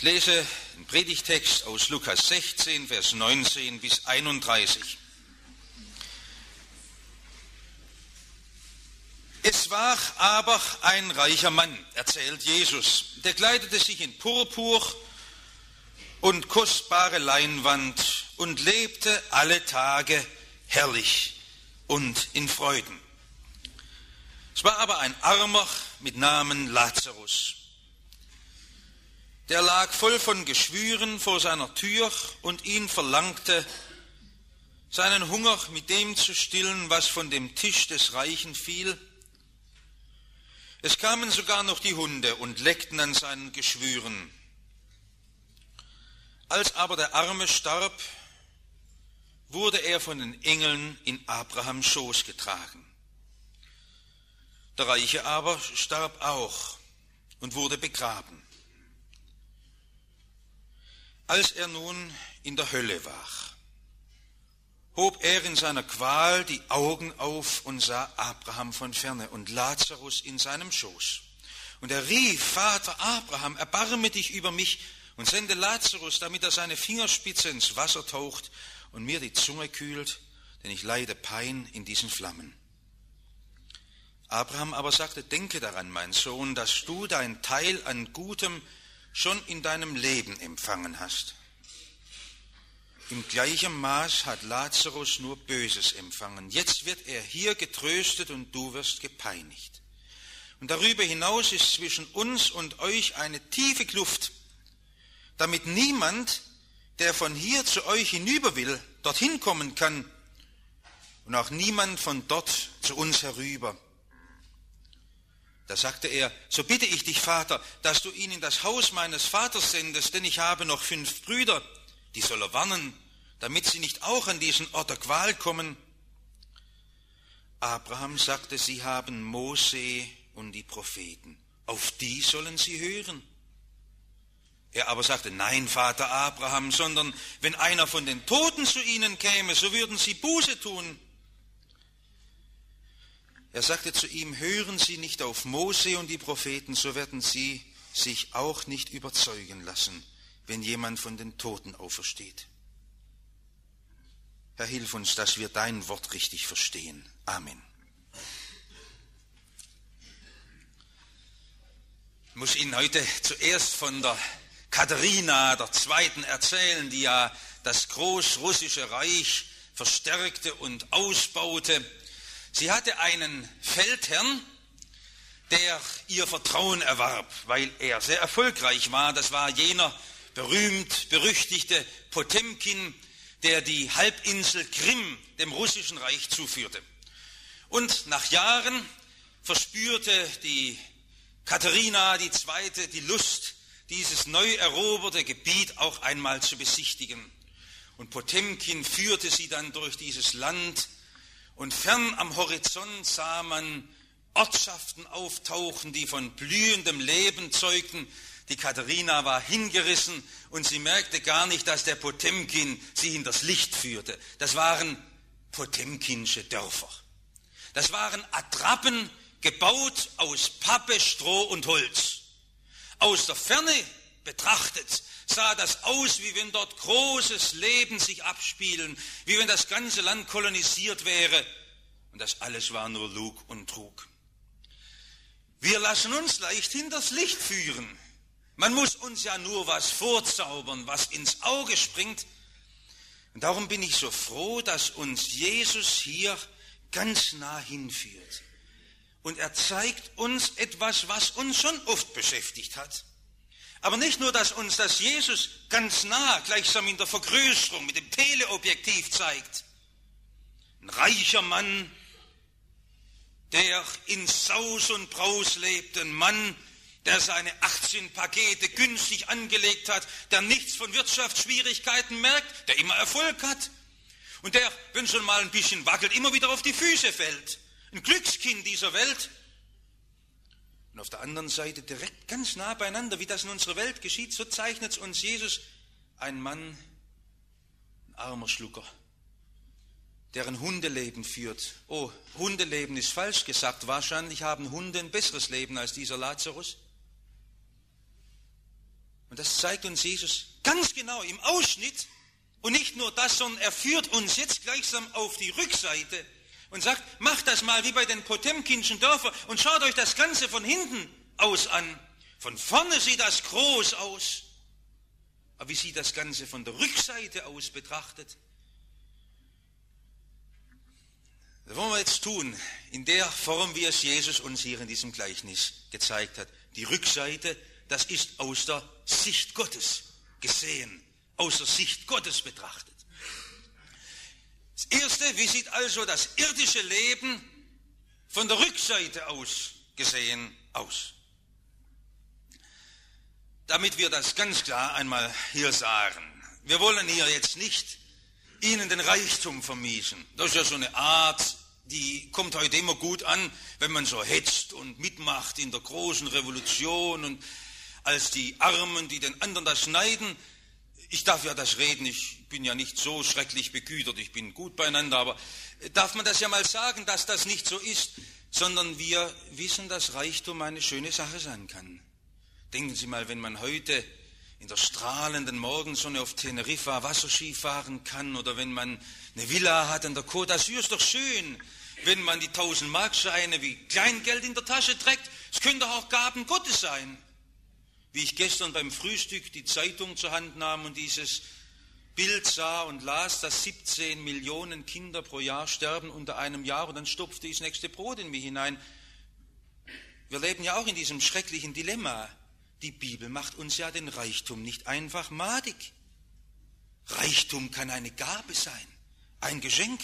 Ich lese den Predigtext aus Lukas 16, Vers 19 bis 31. Es war aber ein reicher Mann, erzählt Jesus, der kleidete sich in Purpur und kostbare Leinwand und lebte alle Tage herrlich und in Freuden. Es war aber ein Armer mit Namen Lazarus. Der lag voll von Geschwüren vor seiner Tür und ihn verlangte, seinen Hunger mit dem zu stillen, was von dem Tisch des Reichen fiel. Es kamen sogar noch die Hunde und leckten an seinen Geschwüren. Als aber der Arme starb, wurde er von den Engeln in Abrahams Schoß getragen. Der Reiche aber starb auch und wurde begraben. Als er nun in der Hölle war, hob er in seiner Qual die Augen auf und sah Abraham von ferne und Lazarus in seinem Schoß. Und er rief: Vater Abraham, erbarme dich über mich und sende Lazarus, damit er seine Fingerspitze ins Wasser taucht und mir die Zunge kühlt, denn ich leide Pein in diesen Flammen. Abraham aber sagte: Denke daran, mein Sohn, dass du dein Teil an Gutem schon in deinem Leben empfangen hast. Im gleichen Maß hat Lazarus nur Böses empfangen. Jetzt wird er hier getröstet und du wirst gepeinigt. Und darüber hinaus ist zwischen uns und euch eine tiefe Kluft, damit niemand, der von hier zu euch hinüber will, dorthin kommen kann und auch niemand von dort zu uns herüber. Da sagte er: So bitte ich dich, Vater, dass du ihn in das Haus meines Vaters sendest, denn ich habe noch 5 Brüder, die soll er warnen, damit sie nicht auch an diesen Ort der Qual kommen. Abraham sagte: Sie haben Mose und die Propheten, auf die sollen sie hören. Er aber sagte: Nein, Vater Abraham, sondern wenn einer von den Toten zu ihnen käme, so würden sie Buße tun. Er sagte zu ihm: Hören Sie nicht auf Mose und die Propheten, so werden sie sich auch nicht überzeugen lassen, wenn jemand von den Toten aufersteht. Herr, hilf uns, dass wir dein Wort richtig verstehen. Amen. Ich muss Ihnen heute zuerst von der Katharina II. Erzählen, die ja das großrussische Reich verstärkte und ausbaute. Sie hatte einen Feldherrn, der ihr Vertrauen erwarb, weil er sehr erfolgreich war. Das war jener berühmt-berüchtigte Potemkin, der die Halbinsel Krim dem russischen Reich zuführte. Und nach Jahren verspürte die Katharina II. Die Lust, dieses neu eroberte Gebiet auch einmal zu besichtigen. Und Potemkin führte sie dann durch dieses Land, und fern am Horizont sah man Ortschaften auftauchen, die von blühendem Leben zeugten. Die Katharina war hingerissen und sie merkte gar nicht, dass der Potemkin sie hinters Licht führte. Das waren potemkinsche Dörfer. Das waren Attrappen, gebaut aus Pappe, Stroh und Holz. Aus der Ferne betrachtet sah das aus, wie wenn dort großes Leben sich abspielen, wie wenn das ganze Land kolonisiert wäre. Und das alles war nur Lug und Trug. Wir lassen uns leicht hinters Licht führen. Man muss uns ja nur was vorzaubern, was ins Auge springt. Und darum bin ich so froh, dass uns Jesus hier ganz nah hinführt. Und er zeigt uns etwas, was uns schon oft beschäftigt hat. Aber nicht nur, dass uns das Jesus ganz nah, gleichsam in der Vergrößerung mit dem Teleobjektiv zeigt. Ein reicher Mann, der in Saus und Braus lebt, ein Mann, der seine Aktienpakete günstig angelegt hat, der nichts von Wirtschaftsschwierigkeiten merkt, der immer Erfolg hat und der, wenn schon mal ein bisschen wackelt, immer wieder auf die Füße fällt. Ein Glückskind dieser Welt. Und auf der anderen Seite, direkt ganz nah beieinander, wie das in unserer Welt geschieht, so zeichnet es uns Jesus, ein Mann, ein armer Schlucker, der ein Hundeleben führt. Oh, Hundeleben ist falsch gesagt. Wahrscheinlich haben Hunde ein besseres Leben als dieser Lazarus. Und das zeigt uns Jesus ganz genau im Ausschnitt. Und nicht nur das, sondern er führt uns jetzt gleichsam auf die Rückseite und sagt, macht das mal wie bei den Potemkinschen Dörfern und schaut euch das Ganze von hinten aus an. Von vorne sieht das groß aus. Aber wie sieht das Ganze von der Rückseite aus betrachtet? Das wollen wir jetzt tun, in der Form, wie es Jesus uns hier in diesem Gleichnis gezeigt hat. Die Rückseite, das ist aus der Sicht Gottes gesehen, aus der Sicht Gottes betrachtet. Das Erste, wie sieht also das irdische Leben von der Rückseite aus gesehen aus? Damit wir das ganz klar einmal hier sagen. Wir wollen hier jetzt nicht Ihnen den Reichtum vermiesen. Das ist ja so eine Art, die kommt heute immer gut an, wenn man so hetzt und mitmacht in der großen Revolution und als die Armen, die den anderen das schneiden. Ich darf ja das reden, ich bin ja nicht so schrecklich begütert, ich bin gut beieinander, aber darf man das ja mal sagen, dass das nicht so ist, sondern wir wissen, dass Reichtum eine schöne Sache sein kann. Denken Sie mal, wenn man heute in der strahlenden Morgensonne auf Teneriffa Wasserski fahren kann oder wenn man eine Villa hat an der Côte d'Azur, ist doch schön, wenn man die 1000-Markscheine wie Kleingeld in der Tasche trägt. Es können doch auch Gaben Gottes sein. Wie ich gestern beim Frühstück die Zeitung zur Hand nahm und dieses Bild sah und las, dass 17 Millionen Kinder pro Jahr sterben unter einem Jahr und dann stopfte ich das nächste Brot in mich hinein. Wir leben ja auch in diesem schrecklichen Dilemma. Die Bibel macht uns ja den Reichtum nicht einfach madig. Reichtum kann eine Gabe sein, ein Geschenk.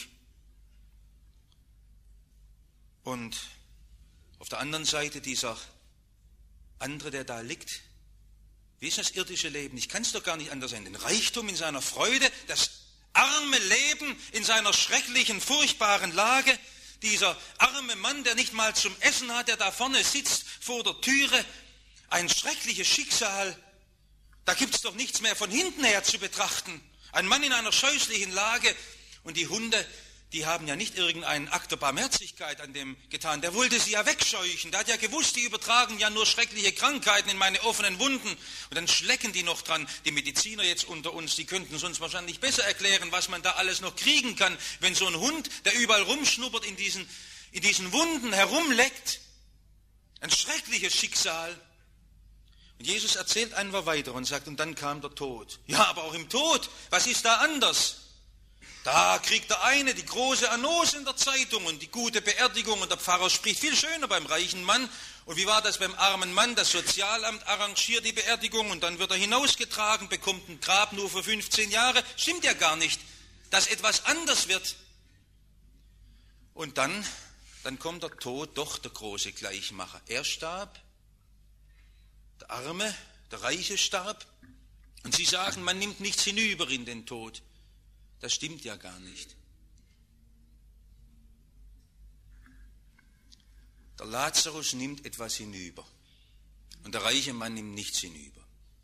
Und auf der anderen Seite dieser andere, der da liegt, wie ist das irdische Leben? Ich kann es doch gar nicht anders sein. Den Reichtum in seiner Freude, das arme Leben in seiner schrecklichen, furchtbaren Lage, dieser arme Mann, der nicht mal zum Essen hat, der da vorne sitzt vor der Türe, ein schreckliches Schicksal, da gibt es doch nichts mehr von hinten her zu betrachten. Ein Mann in einer scheußlichen Lage und die Hunde, die haben ja nicht irgendeinen Akt der Barmherzigkeit an dem getan. Der wollte sie ja wegscheuchen. Der hat ja gewusst, die übertragen ja nur schreckliche Krankheiten in meine offenen Wunden. Und dann schlecken die noch dran. Die Mediziner jetzt unter uns, die könnten es uns wahrscheinlich besser erklären, was man da alles noch kriegen kann, wenn so ein Hund, der überall rumschnuppert, in diesen Wunden herumleckt. Ein schreckliches Schicksal. Und Jesus erzählt einfach weiter und sagt, und dann kam der Tod. Ja, aber auch im Tod, was ist da anders? Da kriegt der eine die große Annonce in der Zeitung und die gute Beerdigung und der Pfarrer spricht viel schöner beim reichen Mann. Und wie war das beim armen Mann? Das Sozialamt arrangiert die Beerdigung und dann wird er hinausgetragen, bekommt ein Grab nur für 15 Jahre. Stimmt ja gar nicht, dass etwas anders wird. Und dann kommt der Tod, doch der große Gleichmacher. Er starb, der Arme, der Reiche starb. Und sie sagen, man nimmt nichts hinüber in den Tod. Das stimmt ja gar nicht. Der Lazarus nimmt etwas hinüber und der reiche Mann nimmt nichts hinüber.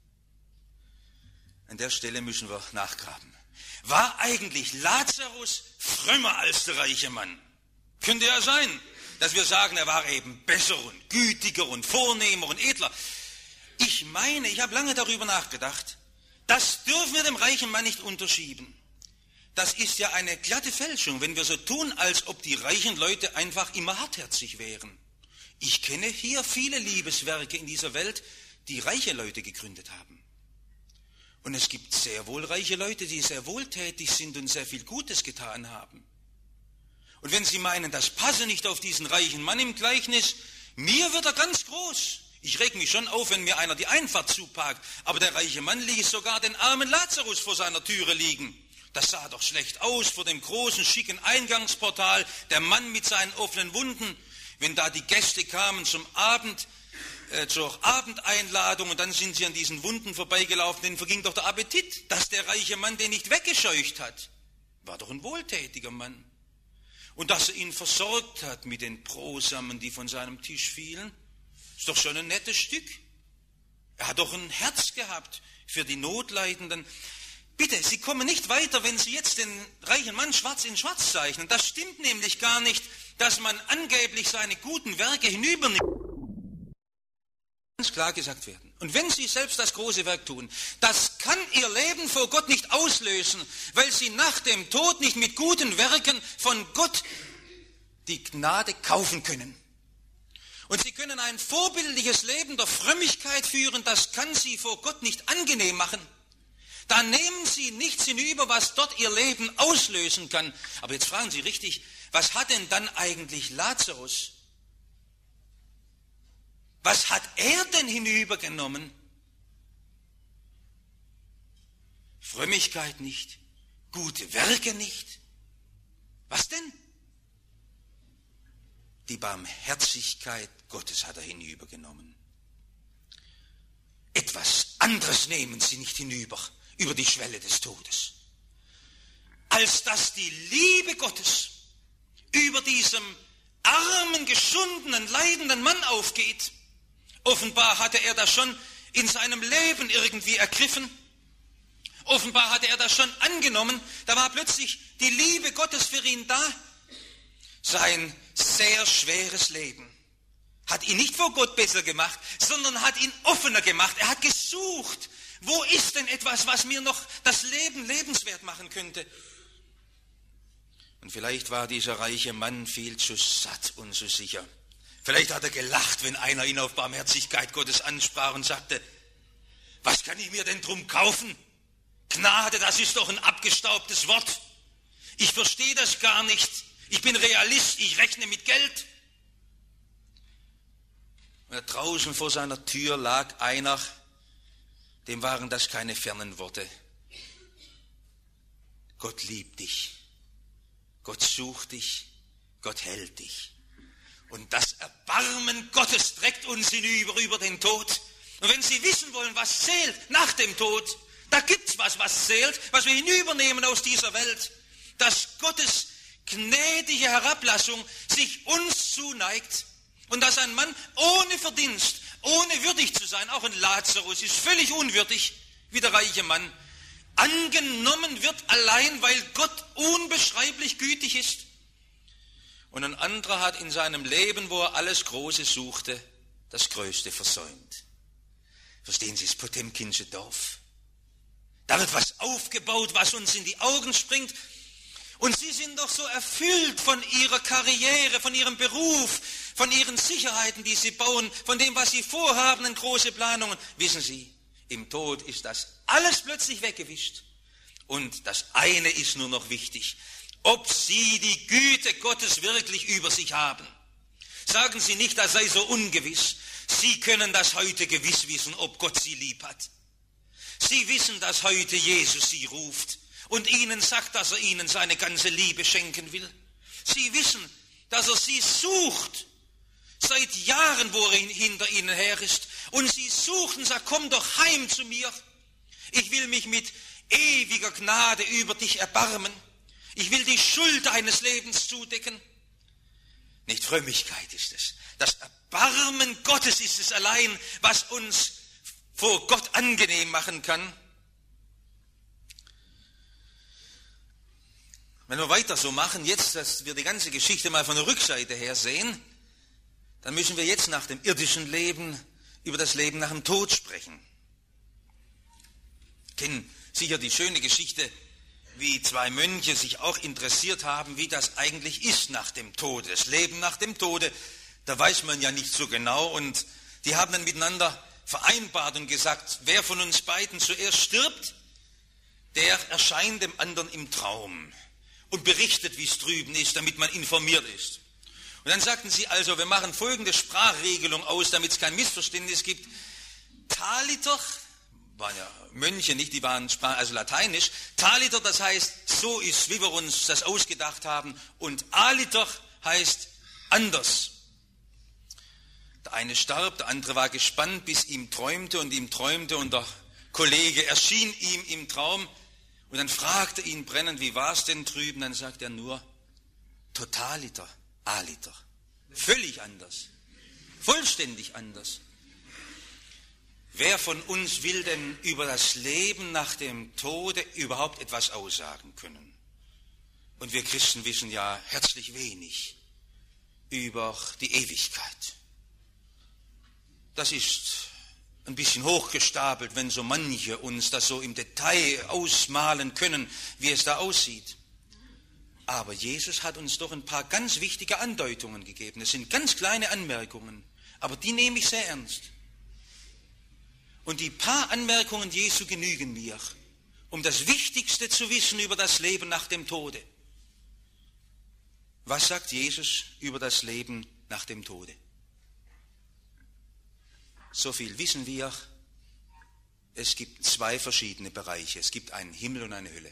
An der Stelle müssen wir nachgraben. War eigentlich Lazarus frömmer als der reiche Mann? Könnte ja sein, dass wir sagen, er war eben besser und gütiger und vornehmer und edler. Ich meine, ich habe lange darüber nachgedacht, das dürfen wir dem reichen Mann nicht unterschieben. Das ist ja eine glatte Fälschung, wenn wir so tun, als ob die reichen Leute einfach immer hartherzig wären. Ich kenne hier viele Liebeswerke in dieser Welt, die reiche Leute gegründet haben. Und es gibt sehr wohl reiche Leute, die sehr wohltätig sind und sehr viel Gutes getan haben. Und wenn Sie meinen, das passe nicht auf diesen reichen Mann im Gleichnis, mir wird er ganz groß. Ich reg mich schon auf, wenn mir einer die Einfahrt zuparkt, aber der reiche Mann ließ sogar den armen Lazarus vor seiner Türe liegen. Das sah doch schlecht aus vor dem großen, schicken Eingangsportal, der Mann mit seinen offenen Wunden. Wenn da die Gäste kamen zur Abendeinladung und dann sind sie an diesen Wunden vorbeigelaufen, denen verging doch der Appetit, dass der reiche Mann den nicht weggescheucht hat. War doch ein wohltätiger Mann. Und dass er ihn versorgt hat mit den Brosamen, die von seinem Tisch fielen, ist doch schon ein nettes Stück. Er hat doch ein Herz gehabt für die Notleidenden. Bitte, Sie kommen nicht weiter, wenn Sie jetzt den reichen Mann schwarz in schwarz zeichnen. Das stimmt nämlich gar nicht, dass man angeblich seine guten Werke hinübernimmt. ganz klar gesagt werden. Und wenn sie selbst das große Werk tun, das kann ihr Leben vor Gott nicht auslösen, weil sie nach dem Tod nicht mit guten Werken von Gott die Gnade kaufen können. Und sie können ein vorbildliches Leben der Frömmigkeit führen, das kann sie vor Gott nicht angenehm machen. Da nehmen sie nichts hinüber, was dort ihr Leben auslösen kann. Aber jetzt fragen Sie richtig, was hat denn dann eigentlich Lazarus? Was hat er denn hinübergenommen? Frömmigkeit nicht, gute Werke nicht. Was denn? Die Barmherzigkeit Gottes hat er hinübergenommen. Etwas anderes nehmen sie nicht hinüber, über die Schwelle des Todes, als dass die Liebe Gottes über diesem armen, geschundenen, leidenden Mann aufgeht. Offenbar hatte er das schon in seinem Leben irgendwie ergriffen. Offenbar hatte er das schon angenommen. Da war plötzlich die Liebe Gottes für ihn da. Sein sehr schweres Leben hat ihn nicht vor Gott besser gemacht, sondern hat ihn offener gemacht. Er hat gesucht, wo ist denn etwas, was mir noch das Leben lebenswert machen könnte? Und vielleicht war dieser reiche Mann viel zu satt und zu sicher. Vielleicht hat er gelacht, wenn einer ihn auf Barmherzigkeit Gottes ansprach und sagte, was kann ich mir denn drum kaufen? Gnade, das ist doch ein abgestaubtes Wort. Ich verstehe das gar nicht. Ich bin Realist, ich rechne mit Geld. Und draußen vor seiner Tür lag einer, dem waren das keine fernen Worte. Gott liebt dich. Gott sucht dich. Gott hält dich. Und das Erbarmen Gottes trägt uns hinüber, über den Tod. Und wenn Sie wissen wollen, was zählt nach dem Tod, da gibt's was zählt, was wir hinübernehmen aus dieser Welt. Dass Gottes gnädige Herablassung sich uns zuneigt und dass ein Mann ohne Verdienst, ohne würdig zu sein, auch ein Lazarus ist völlig unwürdig, wie der reiche Mann, angenommen wird allein, weil Gott unbeschreiblich gütig ist. Und ein anderer hat in seinem Leben, wo er alles Große suchte, das Größte versäumt. Verstehen Sie das Potemkinsche Dorf? Da wird was aufgebaut, was uns in die Augen springt. Und Sie sind doch so erfüllt von Ihrer Karriere, von Ihrem Beruf, von Ihren Sicherheiten, die Sie bauen, von dem, was Sie vorhaben, in große Planungen. Wissen Sie, im Tod ist das alles plötzlich weggewischt. Und das eine ist nur noch wichtig: ob Sie die Güte Gottes wirklich über sich haben. Sagen Sie nicht, das sei so ungewiss. Sie können das heute gewiss wissen, ob Gott Sie lieb hat. Sie wissen, dass heute Jesus Sie ruft und Ihnen sagt, dass er Ihnen seine ganze Liebe schenken will. Sie wissen, dass er Sie sucht, seit Jahren, wo er hinter Ihnen her ist. Und Sie suchen, sagt, komm doch heim zu mir. Ich will mich mit ewiger Gnade über dich erbarmen. Ich will die Schuld deines Lebens zudecken. Nicht Frömmigkeit ist es. Das Erbarmen Gottes ist es allein, was uns vor Gott angenehm machen kann. Wenn wir weiter so machen, jetzt, dass wir die ganze Geschichte mal von der Rückseite her sehen, dann müssen wir jetzt nach dem irdischen Leben über das Leben nach dem Tod sprechen. Sie kennen sicher die schöne Geschichte, wie zwei Mönche sich auch interessiert haben, wie das eigentlich ist nach dem Tode, das Leben nach dem Tode. Da weiß man ja nicht so genau, und die haben dann miteinander vereinbart und gesagt, wer von uns beiden zuerst stirbt, der erscheint dem anderen im Traum und berichtet, wie es drüben ist, damit man informiert ist. Und dann sagten sie also, wir machen folgende Sprachregelung aus, damit es kein Missverständnis gibt. Taliter, waren ja Mönche, nicht, die waren also lateinisch. Taliter, das heißt, so ist, wie wir uns das ausgedacht haben. Und aliter heißt anders. Der eine starb, der andere war gespannt, bis ihm träumte, und der Kollege erschien ihm im Traum. Und dann fragte ihn brennend, wie war es denn drüben? Dann sagt er nur, totaliter, aliter. Völlig anders. Vollständig anders. Wer von uns will denn über das Leben nach dem Tode überhaupt etwas aussagen können? Und wir Christen wissen ja herzlich wenig über die Ewigkeit. das ist ein bisschen hochgestapelt, wenn so manche uns das so im Detail ausmalen können, wie es da aussieht. Aber Jesus hat uns doch ein paar ganz wichtige Andeutungen gegeben. Es sind ganz kleine Anmerkungen, aber die nehme ich sehr ernst. Und die paar Anmerkungen Jesu genügen mir, um das Wichtigste zu wissen über das Leben nach dem Tode. Was sagt Jesus über das Leben nach dem Tode? So viel wissen wir, es gibt zwei verschiedene Bereiche. Es gibt einen Himmel und eine Hölle.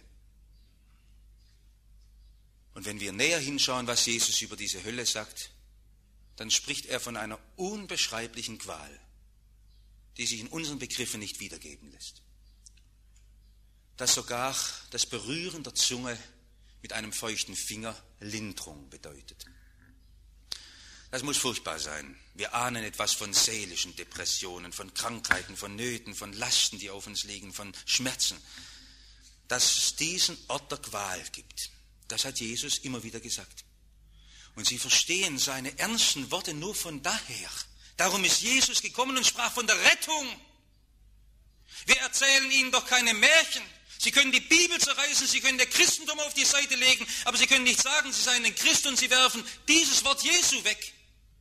Und wenn wir näher hinschauen, was Jesus über diese Hölle sagt, dann spricht er von einer unbeschreiblichen Qual, die sich in unseren Begriffen nicht wiedergeben lässt. Dass sogar das Berühren der Zunge mit einem feuchten Finger Linderung bedeutet. Das muss furchtbar sein. Wir ahnen etwas von seelischen Depressionen, von Krankheiten, von Nöten, von Lasten, die auf uns liegen, von Schmerzen. Dass es diesen Ort der Qual gibt, das hat Jesus immer wieder gesagt. Und Sie verstehen seine ernsten Worte nur von daher. Darum ist Jesus gekommen und sprach von der Rettung. Wir erzählen Ihnen doch keine Märchen. Sie können die Bibel zerreißen, Sie können das Christentum auf die Seite legen, aber Sie können nicht sagen, Sie seien ein Christ und Sie werfen dieses Wort Jesu weg.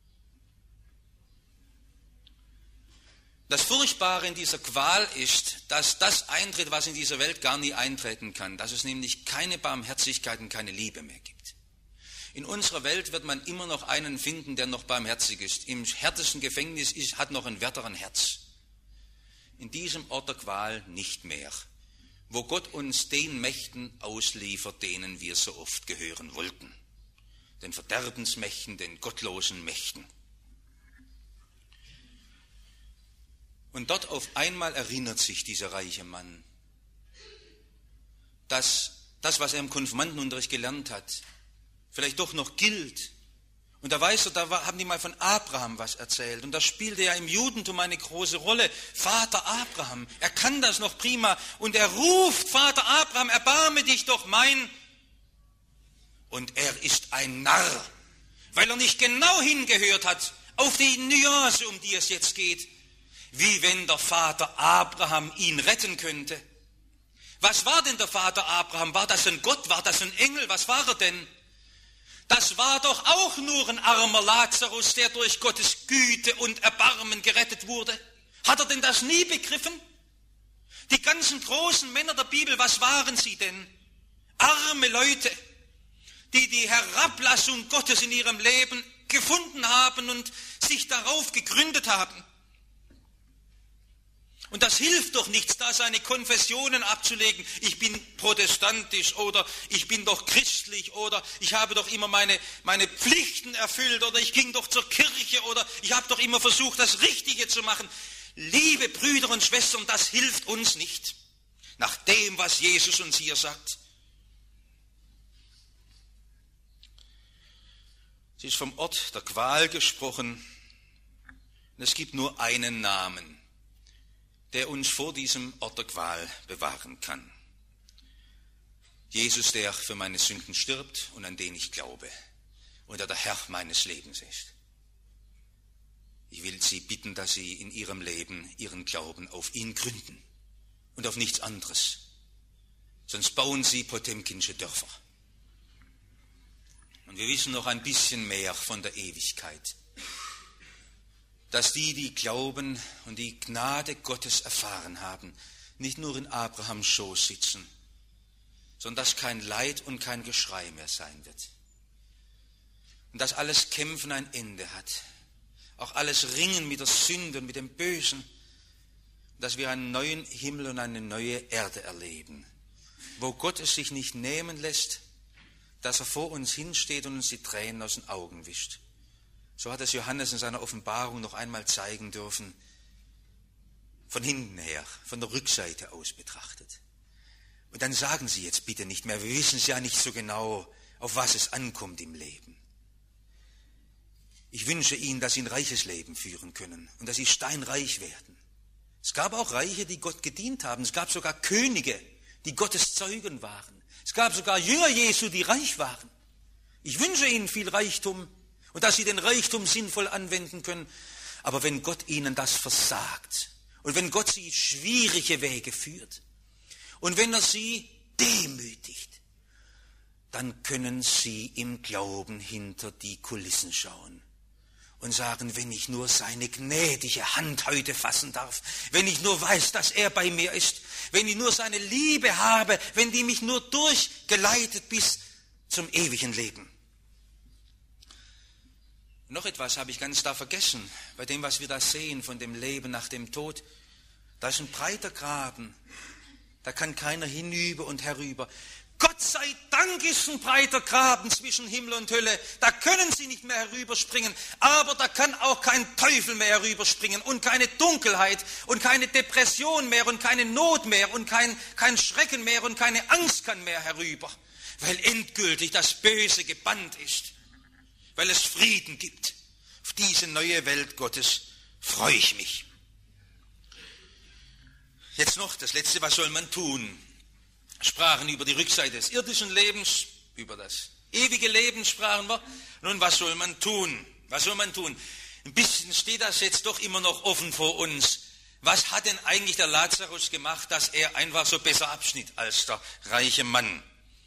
Das Furchtbare in dieser Qual ist, dass das eintritt, was in dieser Welt gar nie eintreten kann, dass es nämlich keine Barmherzigkeit und keine Liebe mehr gibt. In unserer Welt wird man immer noch einen finden, der noch barmherzig ist. Im härtesten Gefängnis hat noch ein Wärter ein Herz. In diesem Ort der Qual nicht mehr, wo Gott uns den Mächten ausliefert, denen wir so oft gehören wollten. Den Verderbensmächten, den gottlosen Mächten. Und dort auf einmal erinnert sich dieser reiche Mann, dass das, was er im Konfirmandenunterricht gelernt hat, vielleicht doch noch gilt. Und da weiß er, haben die mal von Abraham was erzählt. Und das spielte ja im Judentum eine große Rolle. Vater Abraham, er kann das noch prima. Und er ruft, Vater Abraham, erbarme dich doch mein. Und er ist ein Narr, weil er nicht genau hingehört hat auf die Nuance, um die es jetzt geht. Wie wenn der Vater Abraham ihn retten könnte. Was war denn der Vater Abraham? War das ein Gott? War das ein Engel? Was war er denn? Das war doch auch nur ein armer Lazarus, der durch Gottes Güte und Erbarmen gerettet wurde. Hat er denn das nie begriffen? Die ganzen großen Männer der Bibel, was waren sie denn? Arme Leute, die die Herablassung Gottes in ihrem Leben gefunden haben und sich darauf gegründet haben. Und das hilft doch nichts, da seine Konfessionen abzulegen. Ich bin protestantisch oder ich bin doch christlich oder ich habe doch immer meine Pflichten erfüllt oder ich ging doch zur Kirche oder ich habe doch immer versucht, das Richtige zu machen. Liebe Brüder und Schwestern, das hilft uns nicht. Nach dem, was Jesus uns hier sagt. Es ist vom Ort der Qual gesprochen. Und es gibt nur einen Namen, der uns vor diesem Ort der Qual bewahren kann. Jesus, der für meine Sünden stirbt und an den ich glaube und der Herr meines Lebens ist. Ich will Sie bitten, dass Sie in Ihrem Leben Ihren Glauben auf ihn gründen und auf nichts anderes. Sonst bauen Sie Potemkinsche Dörfer. Und wir wissen noch ein bisschen mehr von der Ewigkeit. Dass die glauben und die Gnade Gottes erfahren haben, nicht nur in Abrahams Schoß sitzen, sondern dass kein Leid und kein Geschrei mehr sein wird. Und dass alles Kämpfen ein Ende hat, auch alles Ringen mit der Sünde und mit dem Bösen, dass wir einen neuen Himmel und eine neue Erde erleben, wo Gott es sich nicht nehmen lässt, dass er vor uns hinsteht und uns die Tränen aus den Augen wischt. So hat es Johannes in seiner Offenbarung noch einmal zeigen dürfen, von hinten her, von der Rückseite aus betrachtet. Und dann sagen Sie jetzt bitte nicht mehr, wir wissen es ja nicht so genau, auf was es ankommt im Leben. Ich wünsche Ihnen, dass Sie ein reiches Leben führen können und dass Sie steinreich werden. Es gab auch Reiche, die Gott gedient haben. Es gab sogar Könige, die Gottes Zeugen waren. Es gab sogar Jünger Jesu, die reich waren. Ich wünsche Ihnen viel Reichtum und dass Sie den Reichtum sinnvoll anwenden können. Aber wenn Gott ihnen das versagt und wenn Gott sie schwierige Wege führt und wenn er sie demütigt, dann können sie im Glauben hinter die Kulissen schauen und sagen, wenn ich nur seine gnädige Hand heute fassen darf, wenn ich nur weiß, dass er bei mir ist, wenn ich nur seine Liebe habe, wenn die mich nur durchgeleitet bis zum ewigen Leben. Noch etwas habe ich ganz da vergessen, bei dem, was wir da sehen von dem Leben nach dem Tod. Da ist ein breiter Graben, da kann keiner hinüber und herüber. Gott sei Dank ist ein breiter Graben zwischen Himmel und Hölle, da können sie nicht mehr herüberspringen, aber da kann auch kein Teufel mehr herüberspringen und keine Dunkelheit und keine Depression mehr und keine Not mehr und kein Schrecken mehr und keine Angst kann mehr herüber, weil endgültig das Böse gebannt ist, weil es Frieden gibt. Auf diese neue Welt Gottes freue ich mich. Jetzt noch das Letzte, was soll man tun? Sprachen über die Rückseite des irdischen Lebens, über das ewige Leben sprachen wir. Nun, was soll man tun? Was soll man tun? Ein bisschen steht das jetzt doch immer noch offen vor uns. Was hat denn eigentlich der Lazarus gemacht, dass er einfach so besser abschnitt als der reiche Mann?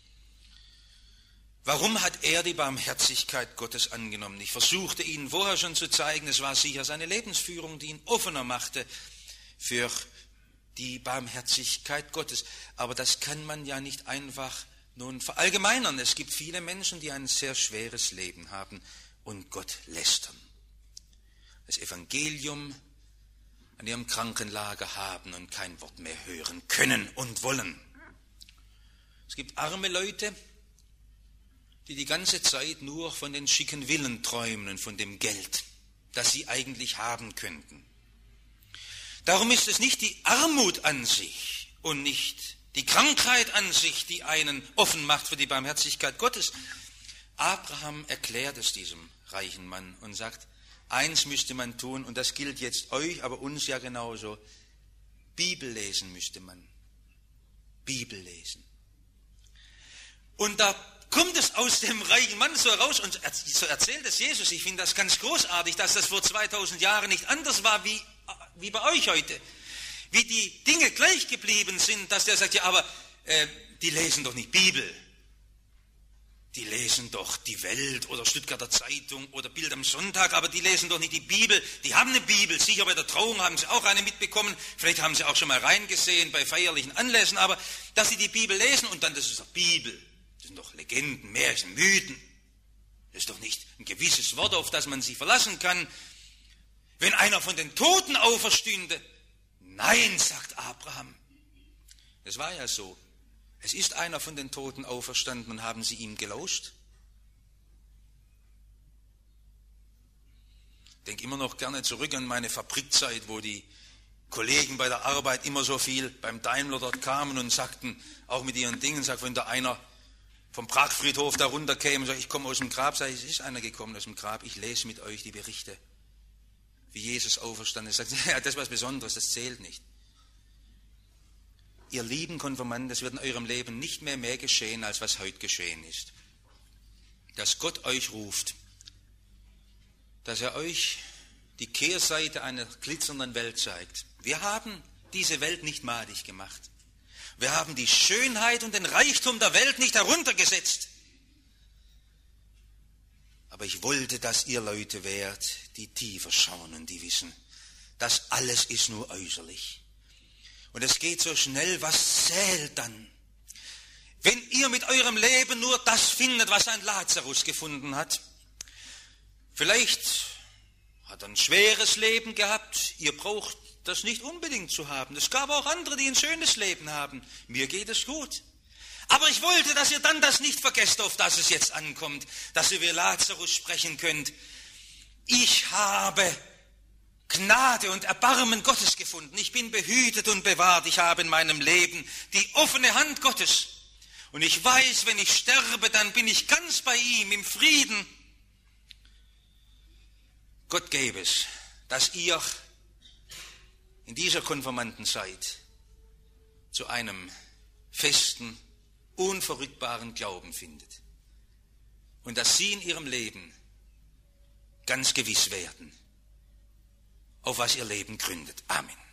Warum hat er die Barmherzigkeit Gottes angenommen? Ich versuchte Ihnen vorher schon zu zeigen, es war sicher seine Lebensführung, die ihn offener machte für die Barmherzigkeit Gottes. Aber das kann man ja nicht einfach nun verallgemeinern. Es gibt viele Menschen, die ein sehr schweres Leben haben und Gott lästern. Das Evangelium an ihrem Krankenlager haben und kein Wort mehr hören können und wollen. Es gibt arme Leute, die die ganze Zeit nur von den schicken Villen träumen und von dem Geld, das sie eigentlich haben könnten. Darum ist es nicht die Armut an sich und nicht die Krankheit an sich, die einen offen macht für die Barmherzigkeit Gottes. Abraham erklärt es diesem reichen Mann und sagt, eins müsste man tun, und das gilt jetzt euch, aber uns ja genauso. Bibel lesen müsste man. Bibel lesen. Und da kommt es aus dem reichen Mann so heraus, und so erzählt es Jesus. Ich finde das ganz großartig, dass das vor 2000 Jahren nicht anders war wie bei euch heute. Wie die Dinge gleich geblieben sind, dass der sagt, ja, aber die lesen doch nicht Bibel. Die lesen doch die Welt oder Stuttgarter Zeitung oder Bild am Sonntag, aber die lesen doch nicht die Bibel. Die haben eine Bibel, sicher bei der Trauung haben sie auch eine mitbekommen, vielleicht haben sie auch schon mal reingesehen bei feierlichen Anlässen, aber dass sie die Bibel lesen und dann, das ist doch Bibel, das sind doch Legenden, Märchen, Mythen. Das ist doch nicht ein gewisses Wort, auf das man sich verlassen kann. Wenn einer von den Toten auferstünde, nein, sagt Abraham. Es war ja so. Es ist einer von den Toten auferstanden und haben sie ihm gelauscht? Ich denke immer noch gerne zurück an meine Fabrikzeit, wo die Kollegen bei der Arbeit immer so viel beim Daimler dort kamen und sagten, auch mit ihren Dingen, wenn da einer vom Pragfriedhof da runterkäme und sagt, ich komme aus dem Grab, sage ich, es ist einer gekommen aus dem Grab, ich lese mit euch die Berichte, wie Jesus auferstanden ist. Sagt, ja, das ist was Besonderes, das zählt nicht. Ihr lieben Konfirmanden, es wird in eurem Leben nicht mehr geschehen, als was heute geschehen ist. Dass Gott euch ruft, dass er euch die Kehrseite einer glitzernden Welt zeigt. Wir haben diese Welt nicht madig gemacht. Wir haben die Schönheit und den Reichtum der Welt nicht heruntergesetzt. Aber ich wollte, dass ihr Leute wärt, die tiefer schauen und die wissen, das alles ist nur äußerlich. Und es geht so schnell, was zählt dann? Wenn ihr mit eurem Leben nur das findet, was ein Lazarus gefunden hat, vielleicht hat er ein schweres Leben gehabt, ihr braucht das nicht unbedingt zu haben. Es gab auch andere, die ein schönes Leben haben. Mir geht es gut. Aber ich wollte, dass ihr dann das nicht vergesst, auf das es jetzt ankommt, dass ihr wie Lazarus sprechen könnt. Ich habe Gnade und Erbarmen Gottes gefunden. Ich bin behütet und bewahrt. Ich habe in meinem Leben die offene Hand Gottes. Und ich weiß, wenn ich sterbe, dann bin ich ganz bei ihm im Frieden. Gott gebe es, dass ihr in dieser Konfirmandenzeit zu einem festen, unverrückbaren Glauben findet. Und dass sie in ihrem Leben ganz gewiss werden, auf was ihr Leben gründet. Amen.